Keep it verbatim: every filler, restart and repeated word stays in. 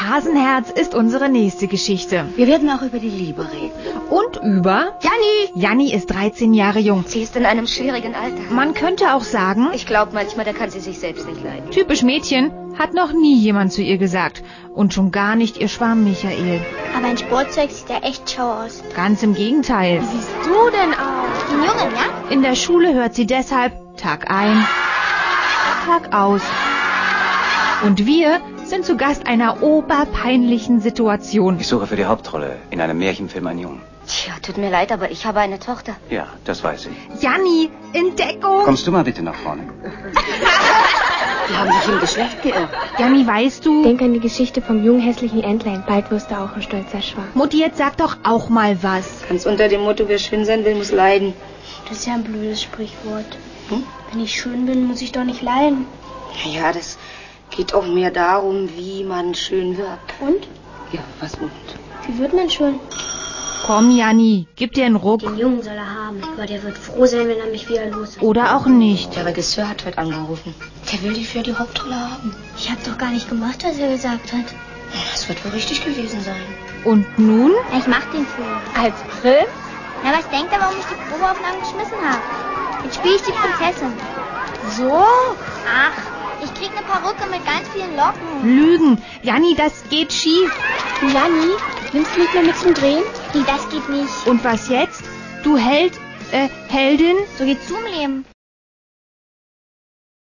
Hasenherz ist unsere nächste Geschichte. Wir werden auch über die Liebe reden. Und über... Janni! Janni ist dreizehn Jahre jung. Sie ist in einem schwierigen Alter. Man könnte auch sagen... Ich glaube manchmal, da kann sie sich selbst nicht leiden. Typisch Mädchen, hat noch nie jemand zu ihr gesagt. Und schon gar nicht ihr Schwarm Michael. Aber ein Sportzeug sieht ja echt schau aus. Ganz im Gegenteil. Wie siehst du denn aus? Den Jungen, ja? In der Schule hört sie deshalb Tag ein, Tag aus. Und wir sind zu Gast einer oberpeinlichen Situation. Ich suche für die Hauptrolle in einem Märchenfilm einen Jungen. Tja, tut mir leid, aber ich habe eine Tochter. Ja, das weiß ich. Janni, Entdeckung! Kommst du mal bitte nach vorne? Die haben sich im Geschlecht geirrt. Janni, weißt du... Denk an die Geschichte vom jungen hässlichen Entlein. Bald wirst du auch ein stolzer Schwan. Mutti, jetzt sag doch auch mal was. Ganz unter dem Motto, wer schön sein will, muss leiden. Das ist ja ein blödes Sprichwort. Hm? Wenn ich schön bin, muss ich doch nicht leiden. Ja, das geht auch mehr darum, wie man schön wird. Und? Ja, was und? Wie wird man schön? Komm, Janni, gib dir einen Ruck. Den Jungen soll er haben. Aber der wird froh sein, wenn er mich wieder los ist. Oder auch nicht. Der Regisseur hat heute angerufen. Der will dich für die Hauptrolle haben. Ich hab doch gar nicht gemacht, was er gesagt hat. Das wird wohl richtig gewesen sein. Und nun? Ich mach den Film. Als Film? Na, was denkt er, warum ich die Probeaufnahmen geschmissen habe? Jetzt spiele ich die Prinzessin. So? Ach, ich krieg eine Perücke mit ganz vielen Locken. Lügen. Janni, das geht schief. Janni, nimmst du mich mal mit zum Drehen? Nee, das geht nicht. Und was jetzt? Du Held, äh, Heldin? So geht's zum Leben.